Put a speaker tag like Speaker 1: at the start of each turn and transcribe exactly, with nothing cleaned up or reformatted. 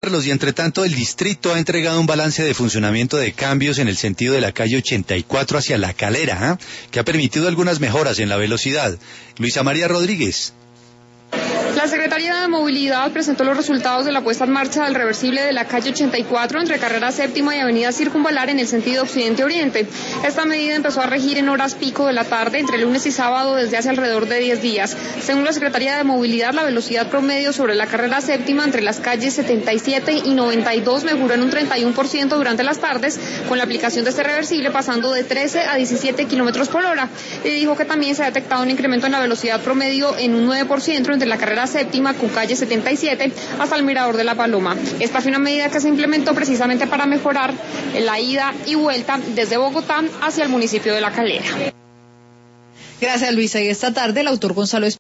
Speaker 1: Carlos, y entre tanto el distrito ha entregado un balance de funcionamiento de cambios en el sentido de la calle ochenta y cuatro hacia La Calera, ¿eh? que ha permitido algunas mejoras en la velocidad. Luisa María Rodríguez.
Speaker 2: La Secretaría de Movilidad presentó los resultados de la puesta en marcha del reversible de la calle ochenta y cuatro entre Carrera Séptima y Avenida Circunvalar en el sentido occidente-oriente. Esta medida empezó a regir en horas pico de la tarde entre lunes y sábado desde hace alrededor de diez días. Según la Secretaría de Movilidad, la velocidad promedio sobre la Carrera Séptima entre las calles setenta y siete y noventa y dos mejoró en un treinta y uno por ciento durante las tardes con la aplicación de este reversible, pasando de trece a diecisiete kilómetros por hora. Y dijo que también se ha detectado un incremento en la velocidad promedio en un nueve por ciento entre la Carrera Séptima con calle setenta y siete hasta el Mirador de la Paloma. Esta fue una medida que se implementó precisamente para mejorar la ida y vuelta desde Bogotá hacia el municipio de La Calera.
Speaker 3: Gracias, Luisa. Y esta tarde el autor Gonzalo